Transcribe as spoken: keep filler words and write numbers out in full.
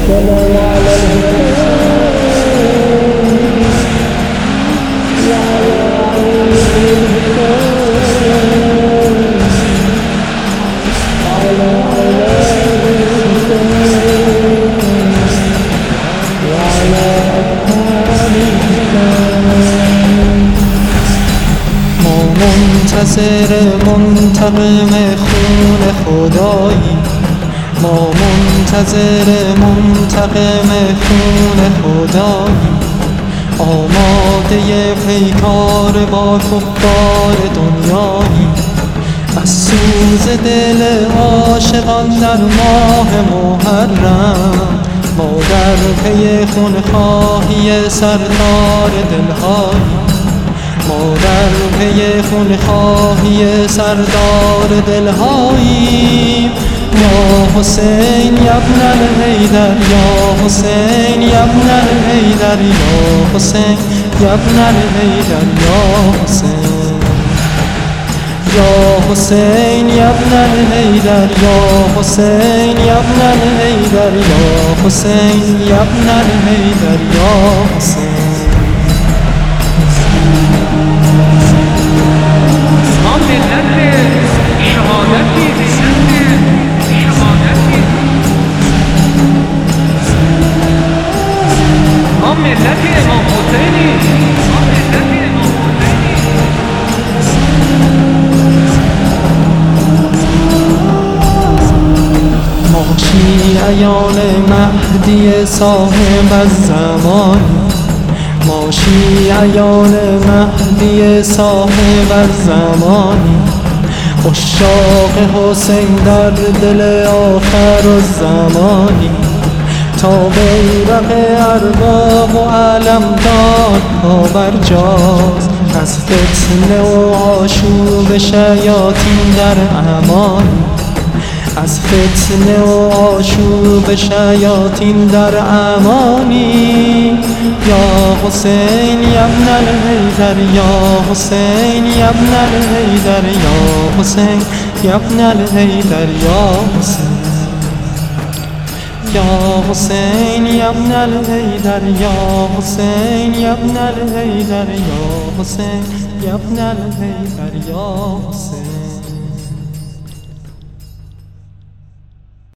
السلام على الحسين وعلى علي الحسين وعلى أولاد الحسين وعلى أصحاب الحسين. ما منتظر منتقم خون خدایی، ما منتظر منتقم خون خدایی، آماده پیکار با کفار دنیایی. از سوز دل عاشقان در ماه محرم، ما در پی خونخواهی سردار دلهایی، ما در پی خونخواهی سردار دلهایی. یا حسین یا ابن الحیدر، یا حسین یا ابن الحیدر، یا حسین یا ابن الحیدر، یا حسین یا حسین یا ابن الحیدر، یا حسین یا ابن الحیدر، یا حسین یا ابن الحیدر، یا حسین. ما ملت شهادتی ما ملت امام حسینی، ما ملت امام حسینی. ما شیعیان مهدی صاحب الزمان، ما شیعیان مهدی صاحب الزمان، عشاق حسین در دل آخر الزمانی. تا بیرق ارباب و علمدار ها برجاست، از فتنه و آشوب شیاطین در امان، از فتنه و آشوب شیاطین در امانی. یا حسین یا ابن الحیدر، یا حسین یا ابن الحیدر، یا حسین یا ابن الحیدر، یا حسین یا حسین یا ابن الحیدر، یا حسین یا ابن الحیدر، یا حسین یا ابن الحیدر، یا حسین.